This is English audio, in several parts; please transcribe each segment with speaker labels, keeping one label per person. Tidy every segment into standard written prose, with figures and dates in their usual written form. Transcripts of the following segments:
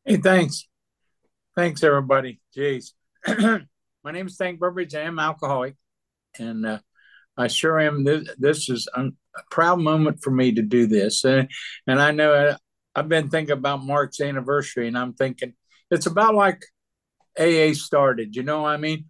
Speaker 1: Hey, thanks. Thanks, everybody. Jeez. My name is Hank Burbridge. I am alcoholic, and I sure am. This is a proud moment for me to do this. And I know I've been thinking about Mark's anniversary, and I'm thinking it's about like AA started. You know, I mean,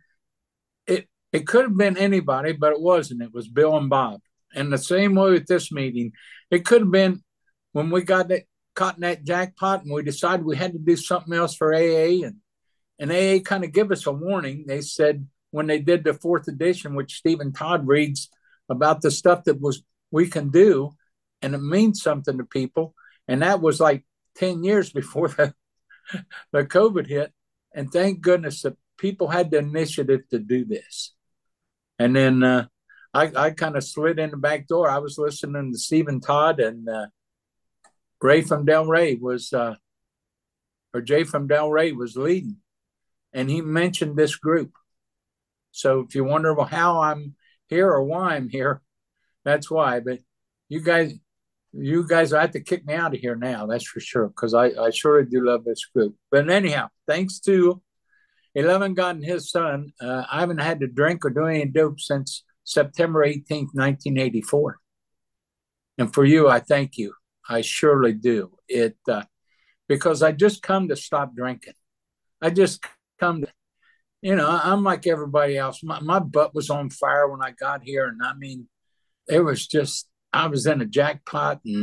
Speaker 1: it could have been anybody, but it wasn't. It was Bill and Bob. And the same way with this meeting, it could have been when we caught in that jackpot, and we decided we had to do something else for AA, and AA kind of give us a warning. They said when they did the fourth edition, which Stephen Todd reads about the stuff that was we can do, and it means something to people. And that was like 10 years before the COVID hit. And thank goodness that people had the initiative to do this. And then I kind of slid in the back door. I was listening to Stephen Todd, and Ray from Del Rey or Jay from Del Rey was leading, and he mentioned this group. So if you wonder, well, how I'm here or why I'm here, that's why. But you guys, you guys have to kick me out of here now. That's for sure, because I sure do love this group. But anyhow, thanks to 11 God and His Son, I haven't had to drink or do any dope since September 18th, 1984. And for you, I thank you. I surely do. Because I just come to stop drinking. I just come to, I'm like everybody else. My butt was on fire when I got here. And I mean, it was just, I was in a jackpot, and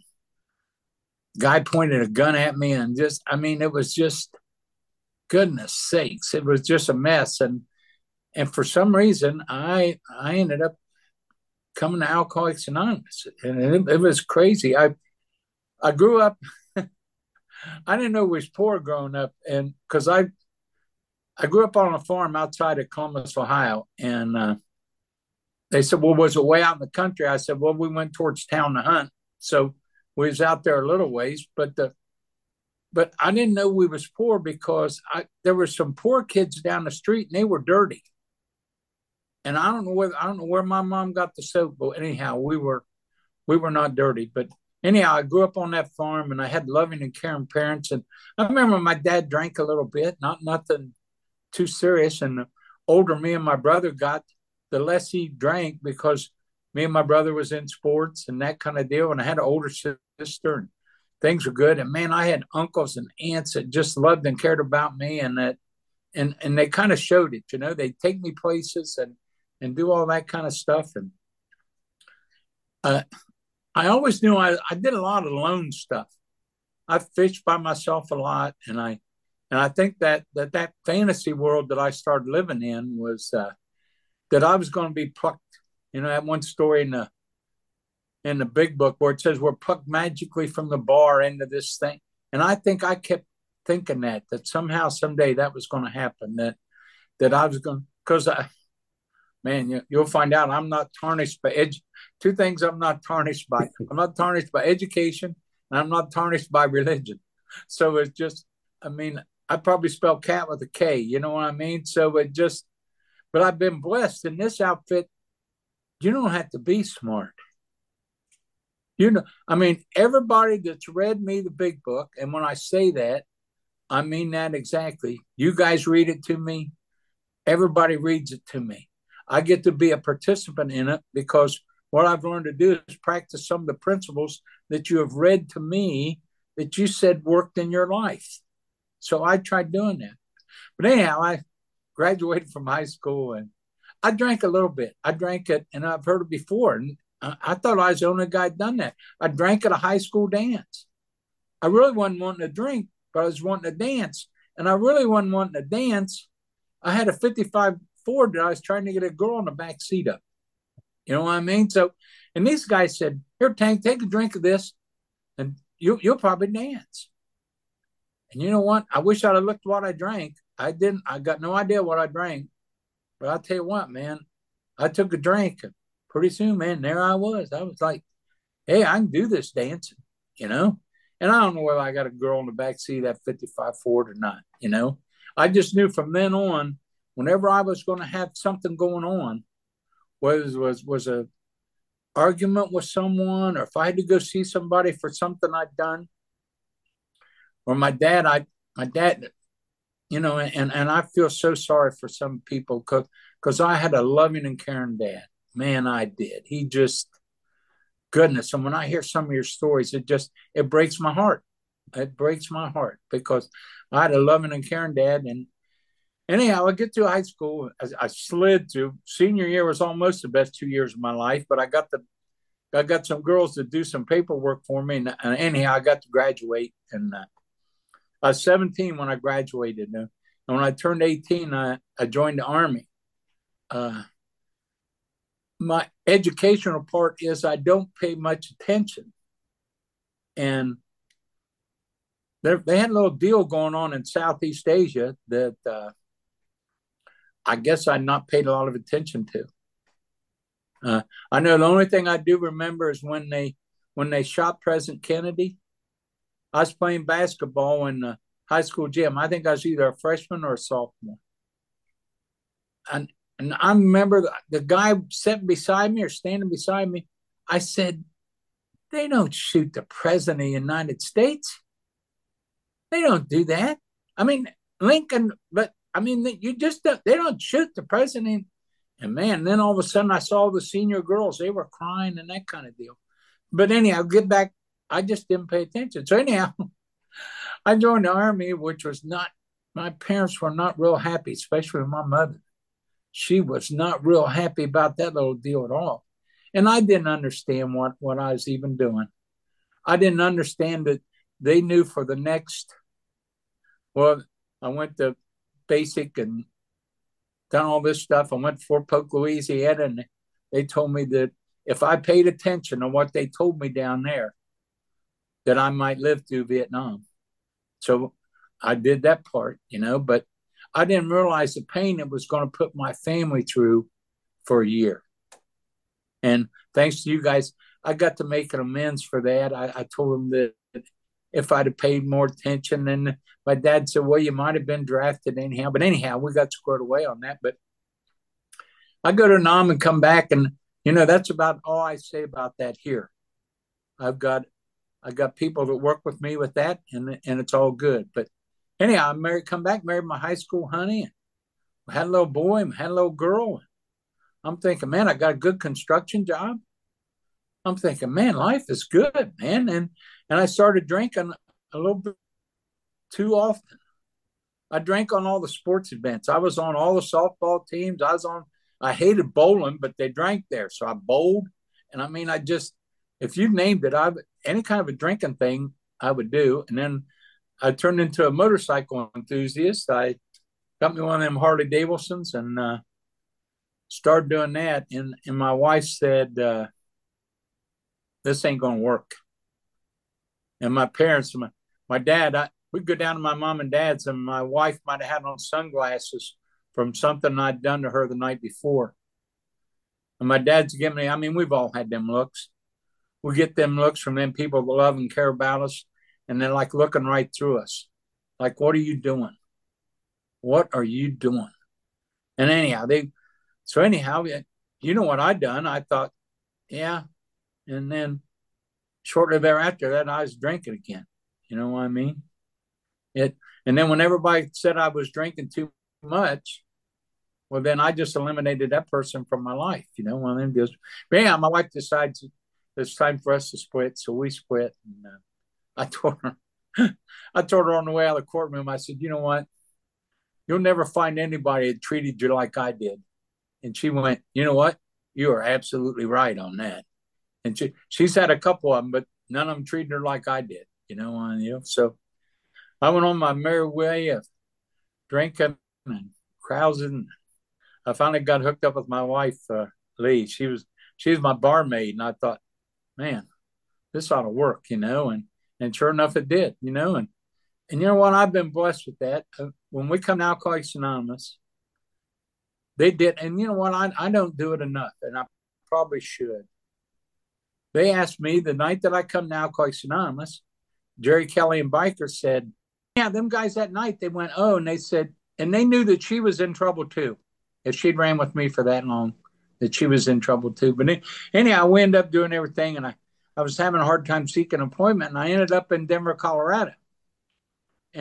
Speaker 1: guy pointed a gun at me, and just, I mean, it was just, goodness sakes, it was just a mess. And for some reason, I ended up coming to Alcoholics Anonymous, and it was crazy. I grew up, I didn't know we was poor growing up, and because I grew up on a farm outside of Columbus, Ohio, and they said, "Well, was it way out in the country?" I said, "Well, we went towards town to hunt, so we was out there a little ways." But I didn't know we was poor because there were some poor kids down the street, and they were dirty. And I don't know where my mom got the soap, but anyhow, we were not dirty. But anyhow, I grew up on that farm, and I had loving and caring parents. And I remember my dad drank a little bit, not nothing too serious. And the older me and my brother got, the less he drank, because me and my brother was in sports and that kind of deal. And I had an older sister, and things were good. And man, I had uncles and aunts that just loved and cared about me, and they kind of showed it. They'd take me places and do all that kind of stuff. And uh, I always knew I did a lot of lone stuff. I fished by myself a lot, and I think that fantasy world that I started living in was that I was going to be plucked. That one story in the big book where it says we're plucked magically from the bar into this thing, and I think I kept thinking that somehow someday that was going to happen. That I was going, because man, you'll find out I'm not tarnished by two things. I'm not tarnished by. I'm not tarnished by education, and I'm not tarnished by religion. So it's just, I mean, I probably spell cat with a K. You know what I mean? So it just, but I've been blessed in this outfit. You don't have to be smart. I mean, everybody that's read me the big book, and when I say that, I mean that exactly. You guys read it to me. Everybody reads it to me. I get to be a participant in it because what I've learned to do is practice some of the principles that you have read to me that you said worked in your life. So I tried doing that. But anyhow, I graduated from high school, and I drank a little bit. I drank it, and I've heard it before. And I thought I was the only guy done that. I drank at a high school dance. I really wasn't wanting to drink, but I was wanting to dance. And I really wasn't wanting to dance. I had a 55 Ford that I was trying to get a girl in the back seat of. You know what I mean? So, and these guys said, "Here, Tank, take a drink of this, and you'll probably dance." And you know what? I wish I'd have looked what I drank. I didn't. I got no idea what I drank. But I'll tell you what, man, I took a drink, and pretty soon, man, there I was. I was like, "Hey, I can do this dancing," you know? And I don't know whether I got a girl in the back seat of that 55 Ford or not. I just knew from then on, whenever I was going to have something going on, whether it was a argument with someone, or if I had to go see somebody for something I'd done, or my dad, my dad, and I feel so sorry for some people because I had a loving and caring dad. Man, I did. He just, goodness. And when I hear some of your stories, it breaks my heart. It breaks my heart because I had a loving and caring dad. And anyhow, I get through high school. I slid through. Senior year was almost the best 2 years of my life, but I got some girls to do some paperwork for me. And anyhow, I got to graduate. And I was 17 when I graduated. And when I turned 18, I joined the Army. My educational part is I don't pay much attention. And they had a little deal going on in Southeast Asia that I guess I not paid a lot of attention to. I know the only thing I do remember is when they shot President Kennedy. I was playing basketball in the high school gym. I think I was either a freshman or a sophomore. And I remember the guy sitting beside me or standing beside me. I said, they don't shoot the president of the United States. They don't do that. I mean, Lincoln, but I mean, they don't shoot the president. And man, then all of a sudden I saw the senior girls, they were crying and that kind of deal. But anyhow, get back, I just didn't pay attention. So anyhow, I joined the Army, which was not, my parents were not real happy, especially my mother. She was not real happy about that little deal at all. And I didn't understand what I was even doing. I didn't understand that they knew for the next, well, I went to basic and done all this stuff. I went to Fort Polk, Louisiana, and they told me that if I paid attention to what they told me down there, that I might live through Vietnam. So I did that part, but I didn't realize the pain it was going to put my family through for a year. And thanks to you guys, I got to make an amends for that. I told them that if I'd have paid more attention, and my dad said, well, you might have been drafted anyhow. But anyhow, we got squared away on that. But I go to Nam and come back, and, that's about all I say about that here. I got people that work with me with that, and it's all good. But anyhow, I come back, married my high school honey, and had a little boy, and had a little girl. I'm thinking, man, I got a good construction job. I'm thinking, man, life is good, man. And I started drinking a little bit too often. I drank on all the sports events. I was on all the softball teams. I hated bowling, but they drank there. So I bowled. And I mean, if you named it, any kind of a drinking thing I would do. And then I turned into a motorcycle enthusiast. I got me one of them Harley Davidsons and started doing that. And my wife said, this ain't going to work. And my parents, my dad, we'd go down to my mom and dad's, and my wife might have had on sunglasses from something I'd done to her the night before. And my dad's giving me, I mean, we've all had them looks. We get them looks from them people that love and care about us, and they're like looking right through us. Like, what are you doing? What are you doing? And anyhow, you know what I'd done? I thought, yeah. And then shortly thereafter that, I was drinking again. You know what I mean? And then when everybody said I was drinking too much, well, then I just eliminated that person from my life. Well, then but yeah, my wife decides it's time for us to split, so we split. And I told her on the way out of the courtroom, I said, you know what? You'll never find anybody that treated you like I did. And she went, you know what? You are absolutely right on that. And she's had a couple of them, but none of them treated her like I did. So I went on my merry way of drinking and carousing. I finally got hooked up with my wife, Lee. She was my barmaid, and I thought, man, this ought to work, and sure enough, it did, and you know what? I've been blessed with that. When we come to Alcoholics Anonymous, they did, and you know what? I don't do it enough, and I probably should. They asked me the night that I come to Alcoholics Anonymous, Jerry Kelly and Biker said, yeah, them guys that night, they went, oh, and they said, and they knew that she was in trouble too. If she'd ran with me for that long, that she was in trouble too. But anyhow, we ended up doing everything, and I was having a hard time seeking employment, and I ended up in Denver, Colorado. And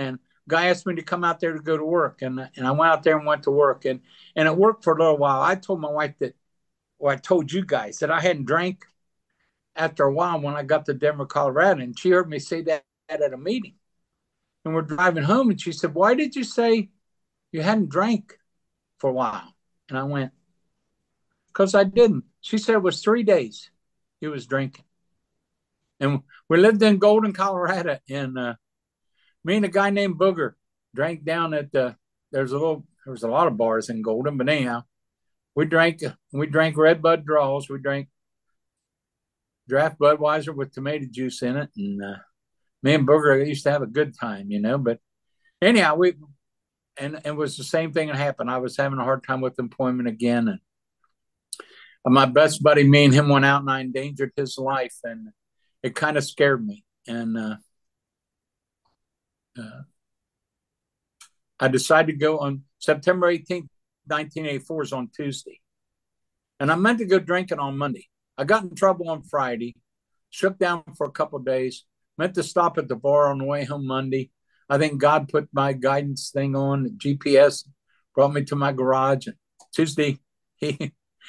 Speaker 1: guy asked me to come out there to go to work, and I went out there and went to work, and it worked for a little while. I told my wife that, well, I told you guys that I hadn't drank after a while when I got to Denver, Colorado, and she heard me say that at a meeting. And we're driving home, and she said, "Why did you say you hadn't drank for a while?" And I went, "Because I didn't." She said it was 3 days he was drinking. And we lived in Golden, Colorado, and me and a guy named Booger drank down at there was a lot of bars in Golden, but anyhow, we drank Red Bud draws. We drank draft Budweiser with tomato juice in it, and me and Booger used to have a good time, But anyhow, and it was the same thing that happened. I was having a hard time with employment again, and my best buddy, me and him went out, and I endangered his life, and it kind of scared me. And I decided to go on September 18th, 1984 is on Tuesday. And I meant to go drinking on Monday. I got in trouble on Friday, shook down for a couple of days, meant to stop at the bar on the way home Monday. I think God put my guidance thing on, GPS, brought me to my garage. And Tuesday, he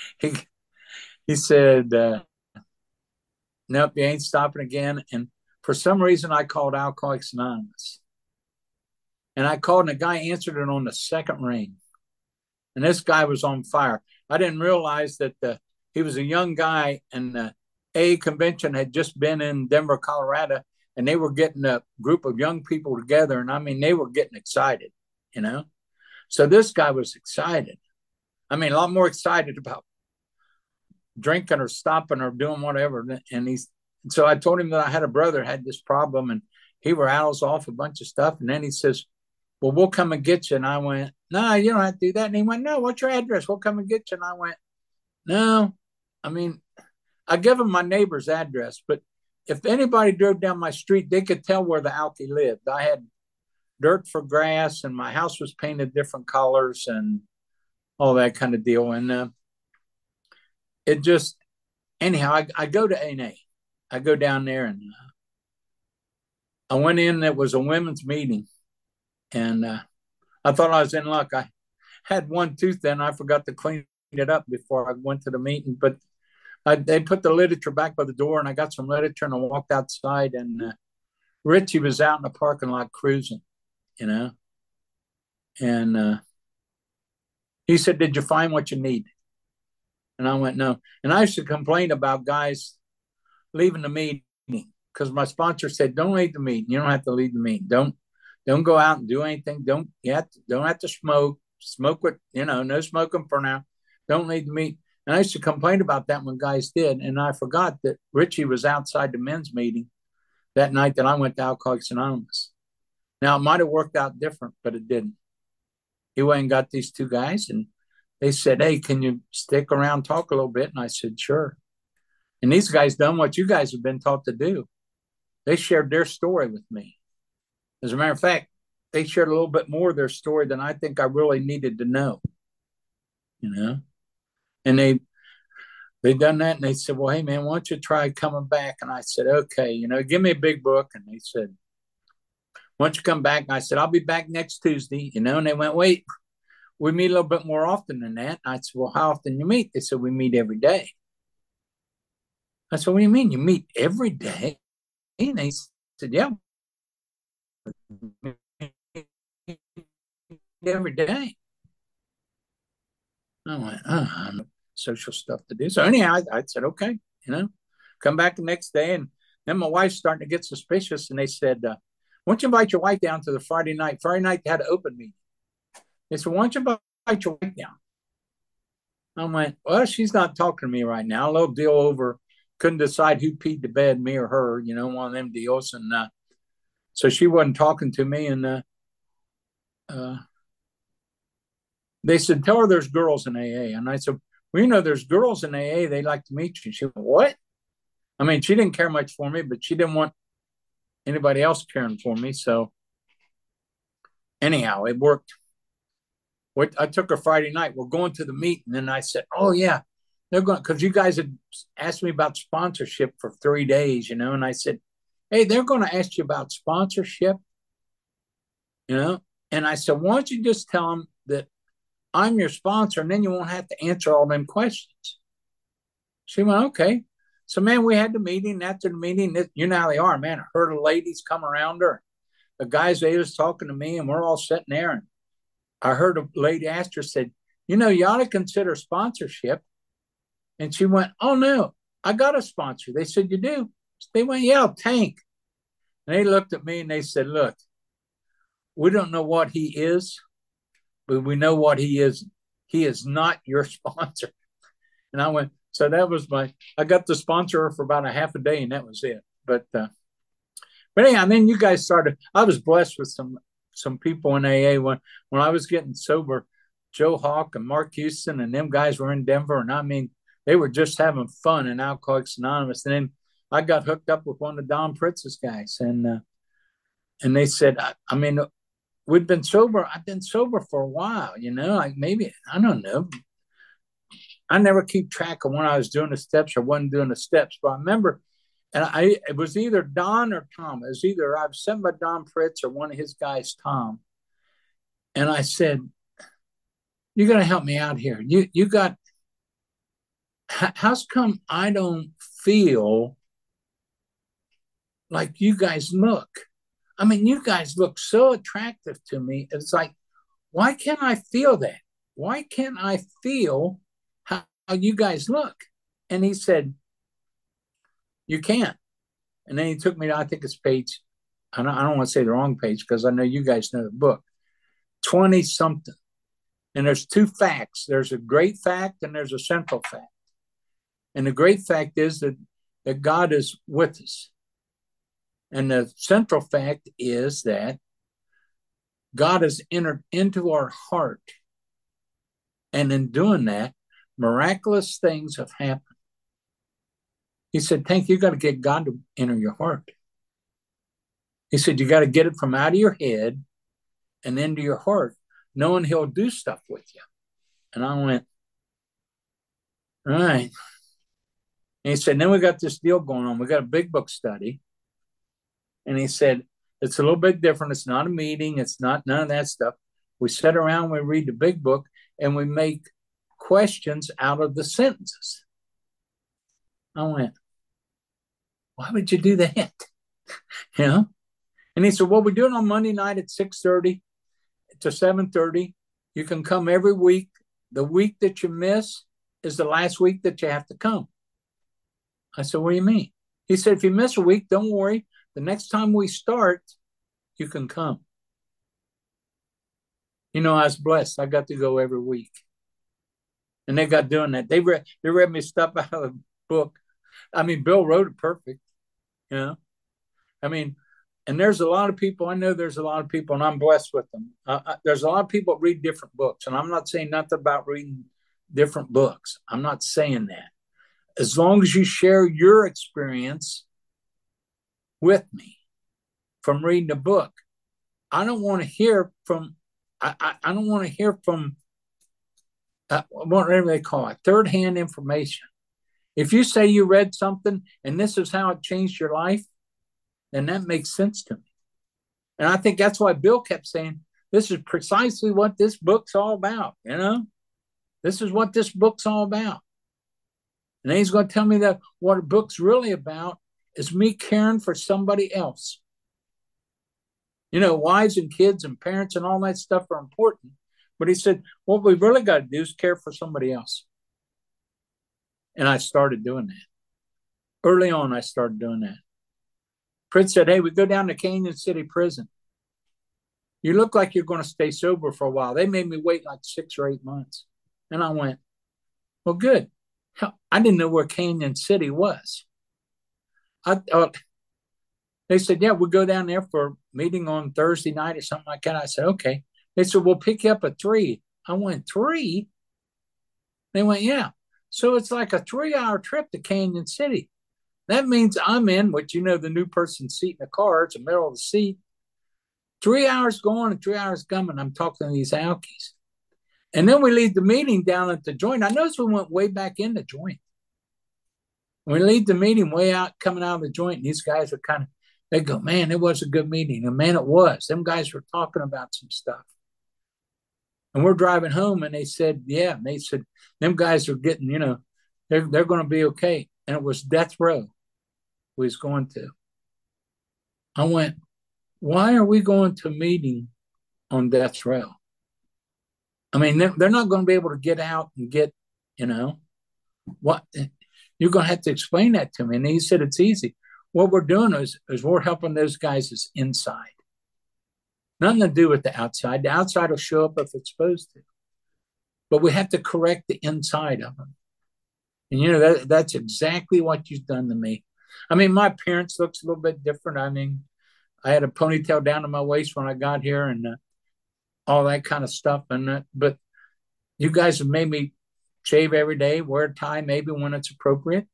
Speaker 1: said, "Nope, you ain't stopping again." And for some reason, I called Alcoholics Anonymous. And I called, and a guy answered it on the second ring. And this guy was on fire. I didn't realize that he was a young guy, and the AA convention had just been in Denver, Colorado, and they were getting a group of young people together. And I mean, they were getting excited, So this guy was excited. I mean, a lot more excited about drinking or stopping or doing whatever. And so I told him that I had a brother that had this problem, and he rattles off a bunch of stuff. And then he says, "Well, we'll come and get you." And I went, "No, you don't have to do that." And he went, "No, what's your address? We'll come and get you." And I went, "No, I mean, I give him my neighbor's address, but if anybody drove down my street, they could tell where the alky lived. I had dirt for grass, and my house was painted different colors and all that kind of deal." And it just, anyhow, I go to A&A. I go down there, and I went in. It was a women's meeting, and I thought I was in luck. I had one tooth then. I forgot to clean it up before I went to the meeting, but they put the literature back by the door, and I got some literature, and I walked outside, and Richie was out in the parking lot cruising, and he said, "Did you find what you need?" And I went, "No." And I used to complain about guys leaving the meeting because my sponsor said, "Don't leave the meeting. You don't have to leave the meeting. Don't go out and do anything. Don't have to smoke. Smoke with, no smoking for now. Don't leave the meeting." And I used to complain about that when guys did. And I forgot that Richie was outside the men's meeting that night that I went to Alcoholics Anonymous. Now, it might have worked out different, but it didn't. He went and got these two guys, and they said, "Hey, can you stick around, talk a little bit?" And I said, "Sure." And these guys done what you guys have been taught to do. They shared their story with me. As a matter of fact, they shared a little bit more of their story than I think I really needed to know, And they done that, and they said, "Well, hey, man, why don't you try coming back?" And I said, "Okay, give me a big book." And they said, "Why don't you come back?" And I said, "I'll be back next Tuesday," And they went, "Wait, we meet a little bit more often than that." And I said, "Well, how often you meet?" They said, "We meet every day." I said, "What do you mean you meet every day?" And they said, "Yeah, every day." I went, social stuff to do. So anyhow, I said, "Okay, come back the next day." And then my wife's starting to get suspicious, and they said, "Why don't you invite your wife down to the Friday night?" Friday night, they had an open meeting. They said, "Why don't you invite your wife down?" I went, "Well, she's not talking to me right now. A little deal over, couldn't decide who peed the bed, me or her, one of them deals." And so she wasn't talking to me. And they said, "Tell her there's girls in AA." And I said, "Well, there's girls in AA. They like to meet you." She went, "What?" I mean, she didn't care much for me, but she didn't want anybody else caring for me. So anyhow, it worked. I took her Friday night. We're going to the meeting. And I said, "Oh, yeah, they're going," because you guys had asked me about sponsorship for 3 days, And I said, "Hey, they're going to ask you about sponsorship." you know? And I said, why don't you just tell them that I'm your sponsor and then you won't have to answer all them questions. She went, okay. So, man, we had the meeting. After the meeting, you know how they are, man. I heard the ladies come around her. The guys, they was talking to me, and we're all sitting there. And I heard a lady ask her, said, you know, you ought to consider sponsorship. And she went, oh, no, I got a sponsor. They said, you do? They went, yeah, Tank. And they looked at me and they said, look, we don't know what he is, but we know what he is. He is not your sponsor. And I went, so that was I got the sponsor for about a half a day and that was it. But anyhow, then you guys started, I was blessed with some people in AA when I was getting sober. Joe Hawk and Mark Houston and them guys were in Denver. And I mean, they were just having fun in Alcoholics Anonymous. And then I got hooked up with one of Don Pritz's guys. And they said, I mean, we'd been sober. I've been sober for a while, you know, like maybe, I don't know. I never keep track of when I was doing the steps or wasn't doing the steps, but I remember, and it was either Don or Tom. It was either I was sent by Don Fritz or one of his guys, Tom. And I said, you got to help me out here. You got, how's come I don't feel like you guys look? I mean, you guys look so attractive to me. It's like, why can't I feel that? Why can't I feel how you guys look? And he said, you can't. And then he took me to, I think it's page, I don't want to say the wrong page because I know you guys know the book, 20 something. And there's two facts. There's a great fact and there's a central fact. And the great fact is that God is with us. And the central fact is that God has entered into our heart. And in doing that, miraculous things have happened. He said, Tank, you got to get God to enter your heart. He said, you got to get it from out of your head and into your heart, knowing he'll do stuff with you. And I went, all right. And he said, then we got this deal going on. We got a big book study. And he said, it's a little bit different. It's not a meeting. It's not none of that stuff. We sit around, we read the big book, and we make questions out of the sentences. I went, why would you do that? You know? And he said, well, we do it on Monday night at 6:30 to 7:30. You can come every week. The week that you miss is the last week that you have to come. I said, what do you mean? He said, if you miss a week, don't worry. The next time we start, you can come. You know, I was blessed. I got to go every week. And they got doing that. They read me stuff out of the book. I mean, Bill wrote it perfect. You know? I mean, and there's a lot of people, I know there's a lot of people, and I'm blessed with them. There's a lot of people that read different books, and I'm not saying nothing about reading different books. I'm not saying that. As long as you share your experience with me from reading the book, I don't want to hear from, I don't want to hear from whatever they call it, third-hand information. If you say you read something and this is how it changed your life, then that makes sense to me. And I think that's why Bill kept saying, this is precisely what this book's all about, you know? This is what this book's all about. And then he's going to tell me that what a book's really about is me caring for somebody else. You know, wives and kids and parents and all that stuff are important. But he said, what we really got to do is care for somebody else. And I started doing that. Early on, I started doing that. Fritz said, hey, we go down to Canyon City Prison. You look like you're going to stay sober for a while. They made me wait like 6 or 8 months. And I went, well, good. I didn't know where Canyon City was. They said, yeah, we'll go down there for a meeting on Thursday night or something like that. I said, okay. They said, we'll pick you up at 3. I went, 3? They went, yeah. So it's like a 3-hour trip to Canyon City. That means I'm in, which you know, the new person's seat in the car. It's the middle of the seat. 3 hours going and 3 hours coming. I'm talking to these alkies. And then we leave the meeting down at the joint. I noticed we went way back in the joint. We leave the meeting way out, coming out of the joint, and these guys are kind of They go, man, it was a good meeting. And man, it was. Them guys were talking about some stuff. And we're driving home, and they said, yeah. And they said, them guys are getting, they're going to be okay. And it was death row we was going to. I went, why are we going to a meeting on death row? I mean, they're not going to be able to get out and get, what you're going to have to explain that to me. And he said, it's easy. What we're doing is we're helping those guys inside. Nothing to do with the outside. The outside will show up if it's supposed to. But we have to correct the inside of them. And, that's exactly what you've done to me. I mean, my appearance looks a little bit different. I mean, I had a ponytail down to my waist when I got here and all that kind of stuff. But you guys have made me shave every day, wear a tie maybe when it's appropriate,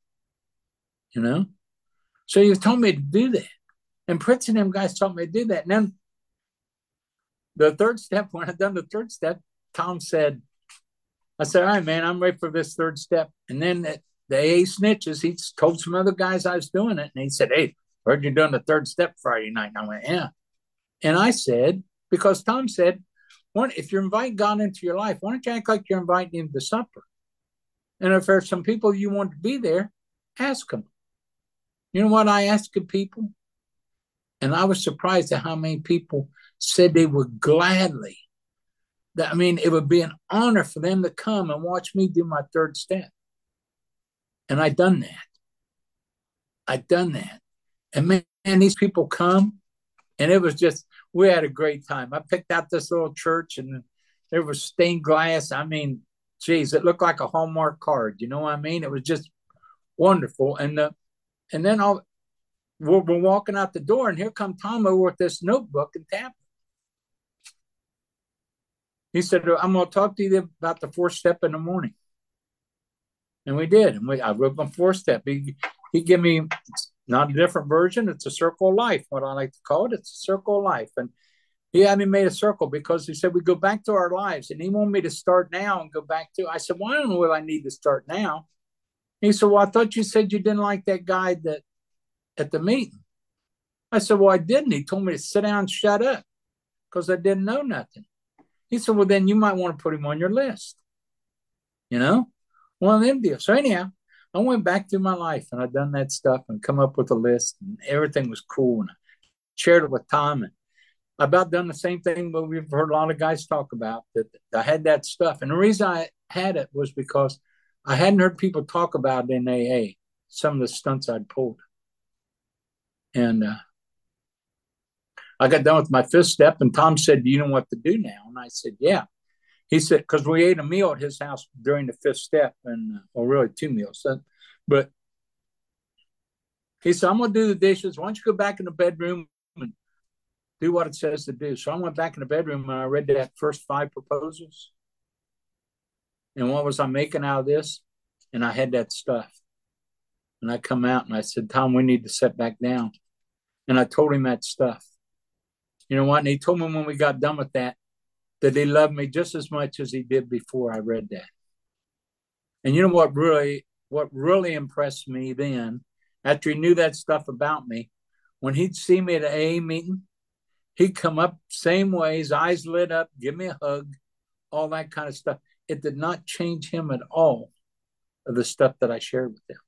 Speaker 1: So you've told me to do that. And Prince and them guys told me to do that. And then the third step, when I done the third step, Tom said, I said, all right, man, I'm ready for this third step. And then the AA snitches, he told some other guys I was doing it. And he said, hey, heard you doing the third step Friday night. And I went, yeah. And I said, because Tom said, if you're inviting God into your life, why don't you act like you're inviting him to supper? And if there's some people you want to be there, ask them. You know what I asked people? And I was surprised at how many people said they would gladly. I mean, it would be an honor for them to come and watch me do my third step. And I done that. And man, these people come, and it was just, we had a great time. I picked out this little church, and there was stained glass. I mean, geez, it looked like a Hallmark card. You know what I mean? It was just wonderful. And then we're walking out the door, and here come Tom over with this notebook and tablet. He said, I'm going to talk to you about the fourth step in the morning. And we did. And I wrote my fourth step. He gave me, not a different version. It's a circle of life, what I like to call it. It's a circle of life. And he had me made a circle because he said, we go back to our lives. And he wanted me to start now and go back to, I said, well, I don't know what I need to start now. He said, well, I thought you said you didn't like that guy that at the meeting. I said, well, I didn't. He told me to sit down and shut up because I didn't know nothing. He said, well, then you might want to put him on your list. One of them deals. So anyhow, I went back through my life and I done that stuff and come up with a list and everything was cool. And I shared it with Tom. And I about done the same thing, but we've heard a lot of guys talk about that. I had that stuff. And the reason I had it was because I hadn't heard people talk about it in AA, some of the stunts I'd pulled. And I got done with my fifth step, and Tom said, do you know what to do now? And I said, yeah. He said, because we ate a meal at his house during the fifth step, and really 2 meals. But he said, I'm going to do the dishes. Why don't you go back in the bedroom and do what it says to do? So I went back in the bedroom, and I read that first 5 proposals. And what was I making out of this? And I had that stuff. And I come out, and I said, Tom, we need to sit back down. And I told him that stuff. You know what? And he told me when we got done with that he loved me just as much as he did before I read that. And you know what really impressed me then, after he knew that stuff about me, when he'd see me at an AA meeting, he'd come up same way, his eyes lit up, give me a hug, all that kind of stuff. It did not change him at all of the stuff that I shared with him.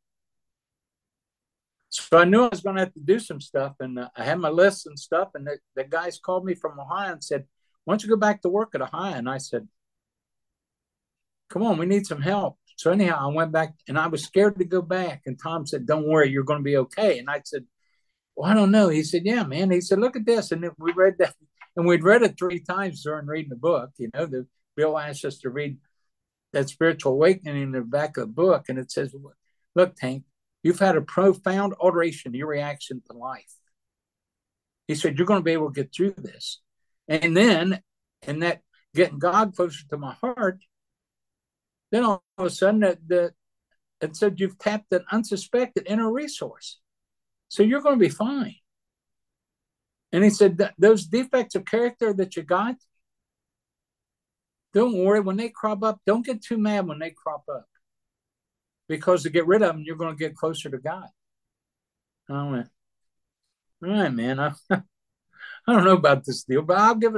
Speaker 1: So I knew I was going to have to do some stuff, and I had my lists and stuff, and the guys called me from Ohio and said, why don't you go back to work at Ohio? And I said, come on, we need some help. So anyhow, I went back, and I was scared to go back, and Tom said, don't worry, you're going to be okay. And I said, well, I don't know. He said, yeah, man. He said, look at this. And we read that, and we'd read it 3 times during reading the book. Bill asked us to read that spiritual awakening in the back of the book, and it says, look, Tank, you've had a profound alteration in your reaction to life. He said, you're going to be able to get through this. And then, in that getting God closer to my heart, then all of a sudden it said you've tapped an unsuspected inner resource. So you're going to be fine. And he said, those defects of character that you got, don't worry, when they crop up, don't get too mad when they crop up. Because to get rid of them, you're going to get closer to God. I went, all right, man. I don't know about this deal, but I'll give it.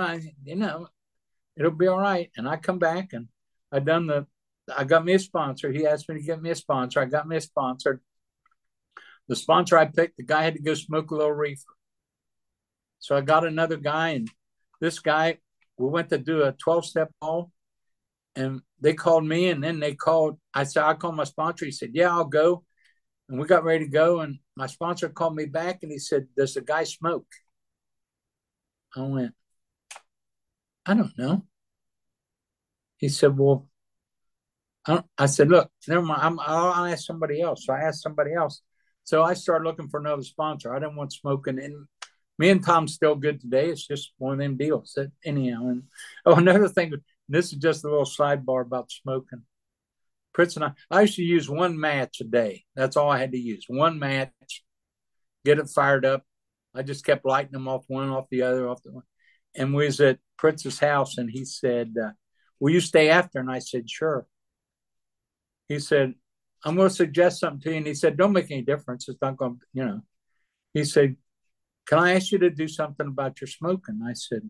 Speaker 1: It'll be all right. And I come back and I done the. I got me a sponsor. He asked me to get me a sponsor. I got me a sponsor. The sponsor I picked, the guy had to go smoke a little reefer. So I got another guy, and this guy, we went to do a 12-step ball, and they called me, and then I said, I called my sponsor. He said, yeah, I'll go. And we got ready to go, and my sponsor called me back, and he said, does the guy smoke? I went, I don't know. He said, well, I said, look, never mind. I'll ask somebody else. So I asked somebody else. So I started looking for another sponsor. I didn't want smoking. And me and Tom's still good today. It's just one of them deals. Anyhow. And another thing, this is just a little sidebar about smoking. Pritz and I used to use one match a day. That's all I had to use. One match, get it fired up. I just kept lighting them off one, off the other, off the one. And we was at Pritz's house, and he said, will you stay after? And I said, sure. He said, I'm going to suggest something to you. And he said, don't make any difference. It's not going to, He said, can I ask you to do something about your smoking? I said,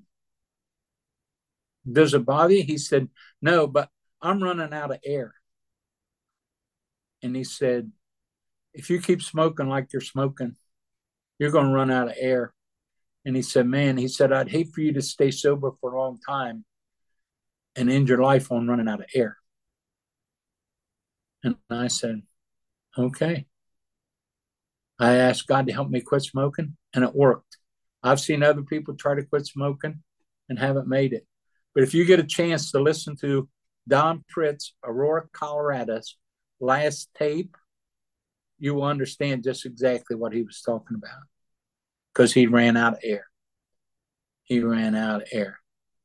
Speaker 1: does it bother you? He said, no, but I'm running out of air. And he said, if you keep smoking like you're smoking, you're going to run out of air. And he said, man, I'd hate for you to stay sober for a long time and end your life on running out of air. And I said, okay. I asked God to help me quit smoking, and it worked. I've seen other people try to quit smoking and haven't made it. But if you get a chance to listen to Don Pritz, Aurora, Colorado's last tape, you will understand just exactly what he was talking about, because he ran out of air. He ran out of air.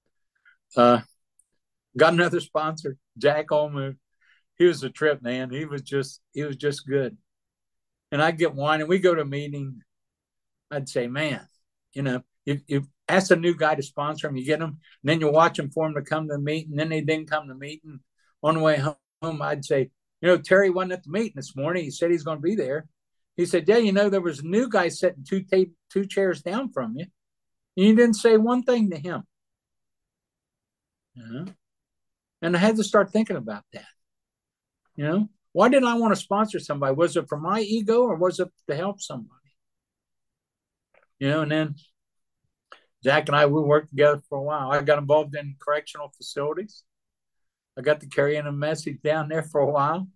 Speaker 1: Got another sponsor, Jack Olmu. He was a trip, man. He was just good. And I'd get wine, and we go to a meeting. I'd say, man, you ask a new guy to sponsor him, you get him, and then you watch him for him to come to the meeting, and then they didn't come to the meeting. On the way home, I'd say, Terry wasn't at the meeting this morning. He said he's going to be there. He said, yeah, there was a new guy sitting two chairs down from you. And you didn't say one thing to him. And I had to start thinking about that. Why did I want to sponsor somebody? Was it for my ego, or was it to help somebody? And then Jack and I, we worked together for a while. I got involved in correctional facilities. I got to carry in a message down there for a while.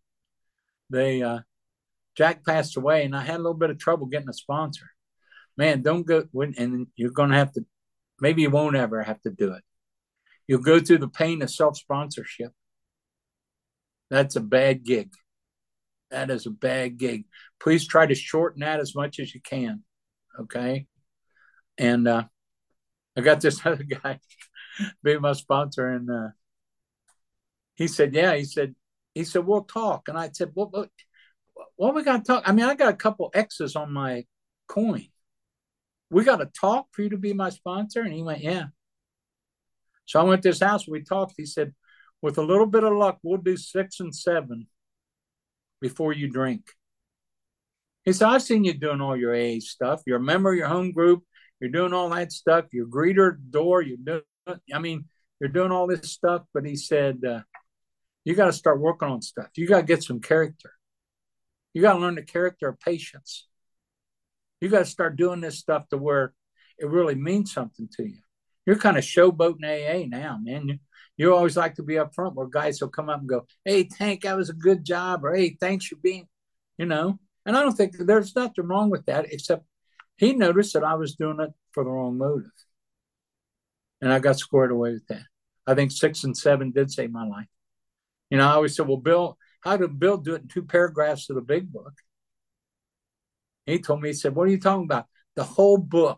Speaker 1: Jack passed away, and I had a little bit of trouble getting a sponsor. Man, don't go, and you're going to have to, maybe you won't ever have to do it. You'll go through the pain of self-sponsorship. That's a bad gig. That is a bad gig. Please try to shorten that as much as you can. Okay. And I got this other guy being my sponsor, and he said, yeah, he said, we'll talk. And I said, what we got to talk? I mean, I got a couple X's on my coin. We got to talk for you to be my sponsor? And he went, yeah. So I went to his house. We talked. He said, with a little bit of luck, we'll do 6 and 7 before you drink. He said, I've seen you doing all your AA stuff. You're a member of your home group. You're doing all that stuff. You're a greeter at the door. You're doing all this stuff. But he said, you got to start working on stuff. You got to get some character. You got to learn the character of patience. You got to start doing this stuff to where it really means something to you. You're kind of showboating AA now, man. You always like to be up front where guys will come up and go, hey, Tank, that was a good job. Or, hey, thanks for being, And I don't think there's nothing wrong with that, except he noticed that I was doing it for the wrong motive. And I got squared away with that. I think 6 and 7 did save my life. I always said, well, Bill, how did Bill do it in 2 paragraphs of the big book? He told me, he said, what are you talking about? The whole book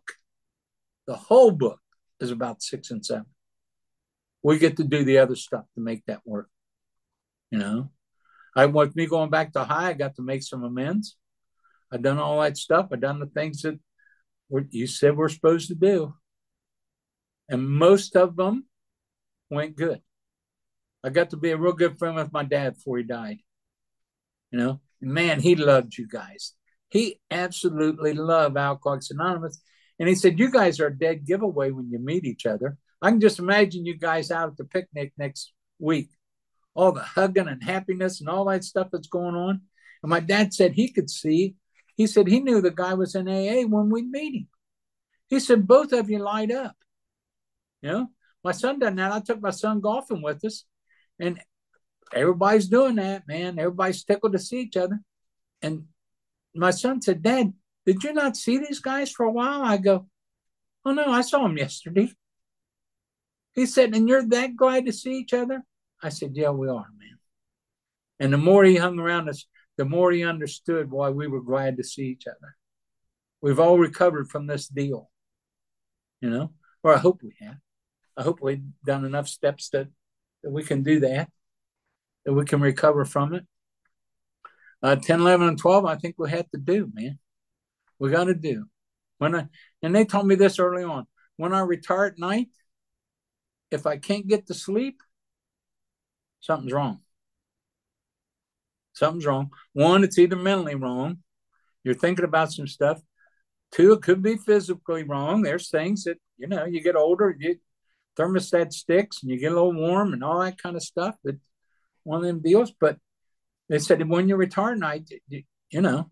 Speaker 1: is about 6 and 7. We get to do the other stuff to make that work. With me going back to high, I got to make some amends. I've done all that stuff. I've done the things that you said we're supposed to do. And most of them went good. I got to be a real good friend with my dad before he died. Man, he loved you guys. He absolutely loved Alcoholics Anonymous. And he said, you guys are a dead giveaway when you meet each other. I can just imagine you guys out at the picnic next week, all the hugging and happiness and all that stuff that's going on. And my dad said he could see. He said he knew the guy was in AA when we'd meet him. He said, both of you light up. You know, my son done that. I took my son golfing with us, and everybody's doing that, man. Everybody's tickled to see each other. And my son said, Dad, did you not see these guys for a while? I go, oh, no, I saw them yesterday. He said, and you're that glad to see each other? I said, yeah, we are, man. And the more he hung around us, the more he understood why we were glad to see each other. We've all recovered from this deal, you know, or I hope we have. I hope we've done enough steps that we can do that we can recover from it. 10, 11, and 12, I think we had to do, man. We got to do. And they told me this early on. When I retire at night, if I can't get to sleep, something's wrong. Something's wrong. One, it's either mentally wrong. You're thinking about some stuff. Two, it could be physically wrong. There's things that, you know, you get older, thermostat sticks, and you get a little warm and all that kind of stuff. But one of them deals. But they said when you retire at night, you know,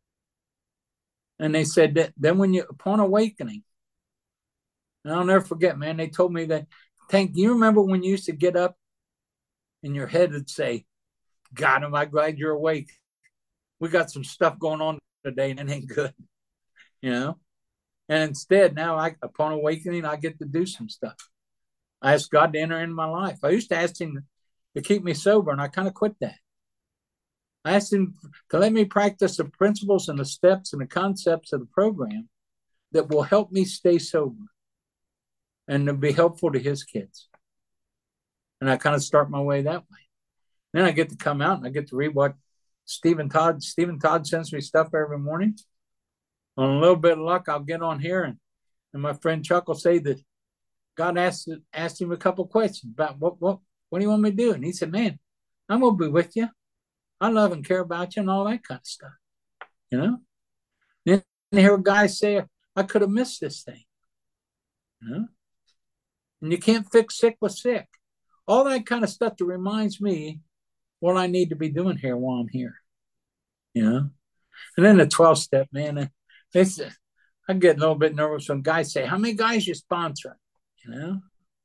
Speaker 1: and they said that then when you, upon awakening, and I'll never forget, man, they told me that, Tank, you remember when you used to get up and your head would say, God, am I glad you're awake? We got some stuff going on today and it ain't good, you know? And instead, now, upon awakening, I get to do some stuff. I asked God to enter into my life. I used to ask him to keep me sober, and I kind of quit that. I asked him to let me practice the principles and the steps and the concepts of the program that will help me stay sober and to be helpful to his kids. And I kind of start my way that way. Then I get to come out and I get to read what Stephen Todd sends me stuff every morning. On a little bit of luck, I'll get on here and my friend Chuck will say that God asked him a couple of questions about what do you want me to do? And he said, man, I'm going to be with you. I love and care about you and all that kind of stuff, you know? Then I hear a guy say, I could have missed this thing, you know? And you can't fix sick with sick. All that kind of stuff that reminds me what I need to be doing here while I'm here, you know? And then the 12 step, man, I get a little bit nervous when guys say, how many guys you sponsoring? You know?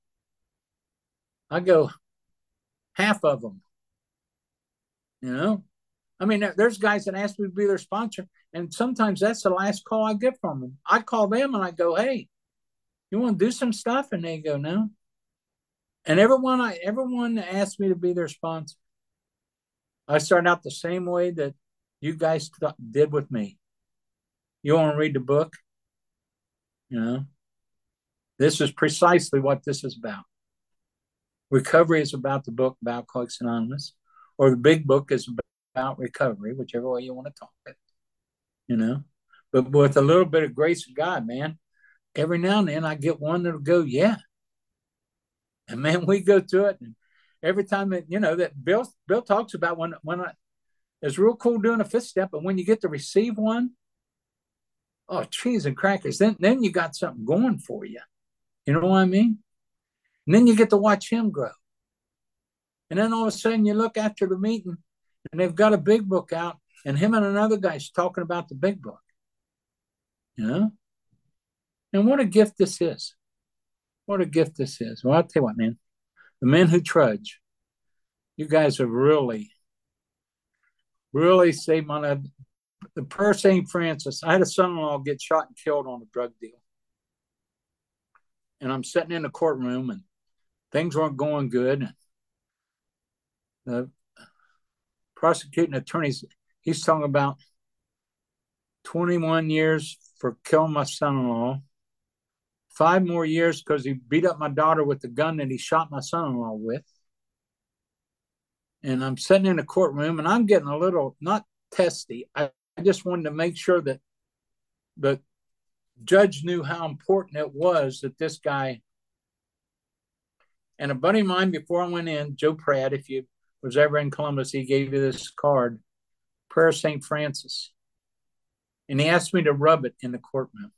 Speaker 1: I go, half of them. You know, I mean, there's guys that ask me to be their sponsor, and sometimes that's the last call I get from them. I call them and I go, hey, you want to do some stuff? And they go, no. And everyone that asked me to be their sponsor, I start out the same way that you guys did with me. You want to read the book? You know, this is precisely what this is about. Recovery is about the book about Alcoholics Anonymous, or the big book is about recovery, whichever way you want to talk it, you know. But with a little bit of grace of God, man, every now and then I get one that'll go, yeah. And man, we go through it, and every time that, you know, that Bill talks about when it's real cool doing a fifth step, but when you get to receive one, oh, cheese and crackers, then you got something going for you. You know what I mean? And then you get to watch him grow. And then all of a sudden you look after the meeting and they've got a big book out and him and another guy's talking about the big book. You know? And what a gift this is. What a gift this is. Well, I'll tell you what, man. The men who trudge, you guys have really, really saved my life. The prayer of St. Francis, I had a son-in-law get shot and killed on a drug deal. And I'm sitting in the courtroom and things weren't going good. The prosecuting attorneys, he's talking about 21 years for killing my son-in-law, 5 more years because he beat up my daughter with the gun that he shot my son-in-law with. And I'm sitting in the courtroom and I'm getting a little, not testy. I just wanted to make sure that the judge knew how important it was that this guy, and a buddy of mine before I went in, Joe Pratt, if you was ever in Columbus, he gave you this card, Prayer of St. Francis. and he asked me to rub it in the courtroom.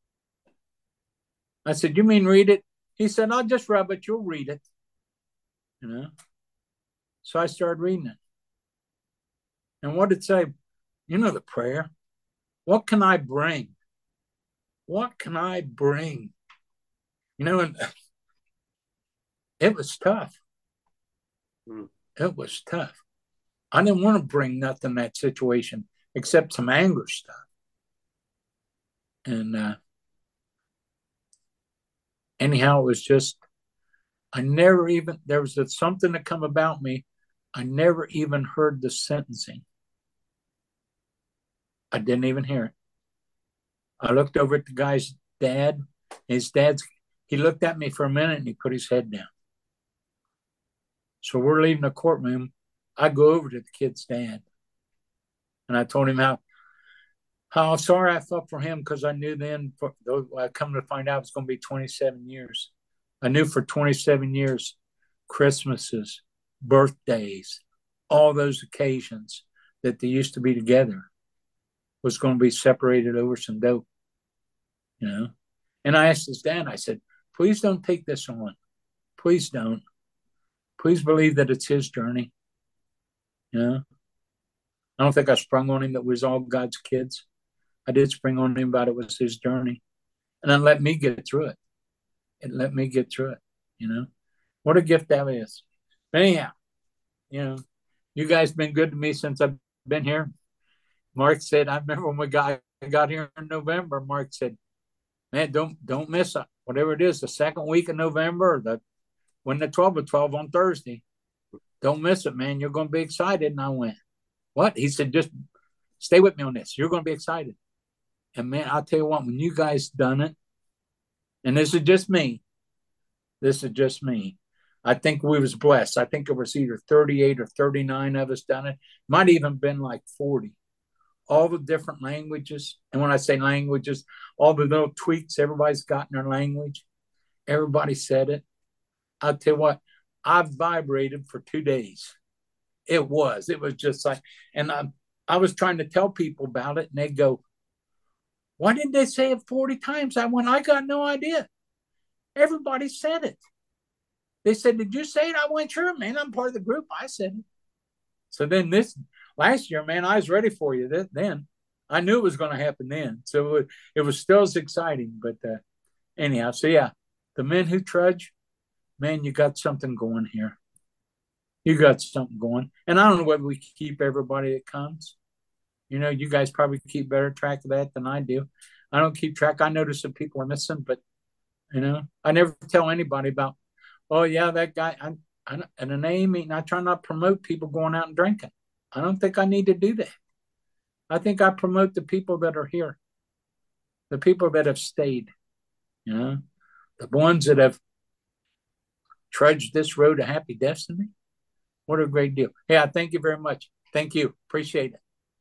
Speaker 1: I said, "You mean read it?" He said, "I'll just rub it. You'll read it." You know. So I started reading it. And what did it say? You know the prayer. What can I bring? What can I bring? You know, and it was tough. It was tough. I didn't want to bring nothing in that situation except some anger stuff. And anyhow, it was just, there was something that come about me. I never even heard the sentencing. I didn't even hear it. I looked over at the guy's dad. He looked at me for a minute and he put his head down. So we're leaving the courtroom. I go over to the kid's dad and I told him how sorry I felt for him, because I knew then, I come to find out it's going to be 27 years. I knew for 27 years, Christmases, birthdays, all those occasions that they used to be together was going to be separated over some dope, you know? And I asked his dad, I said, please don't take this on. Please don't. Please believe that it's his journey. You know? I don't think I sprung on him that we was all God's kids. I did spring on him about it was his journey. And then let me get through it. It let me get through it, you know? What a gift that is. But anyhow, you know, you guys been good to me since I've been here. Mark said, I remember when we got here in November, Mark said, man, don't miss it. Whatever it is, the second week of November, when the 12 of 12 on Thursday, don't miss it, man. You're going to be excited. And I went, what? He said, just stay with me on this. You're going to be excited. And man, I'll tell you what, when you guys done it, and this is just me, I think we was blessed. I think it was either 38 or 39 of us done it. Might even been like 40. All the different languages. And when I say languages, all the little tweaks everybody's got in their language. Everybody said it. I'll tell you what, I vibrated for 2 days. It was just like, and I was trying to tell people about it, and they go, why didn't they say it 40 times? I got no idea. Everybody said it. They said, did you say it? I went, sure, man. I'm part of the group. I said it. So then last year, man, I was ready for you then. I knew it was going to happen then. So it was still as exciting. But anyhow, so yeah, the men who trudge, man, you got something going here. You got something going. And I don't know whether we keep everybody that comes. You know, you guys probably keep better track of that than I do. I don't keep track. I notice that people are missing, but, you know, I never tell anybody about, oh, yeah, that guy, and a name meeting, I try not to promote people going out and drinking. I don't think I need to do that. I think I promote the people that are here, the people that have stayed, you know, the ones that have trudged this road to happy destiny. What a great deal. Yeah, thank you very much. Thank you. Appreciate it.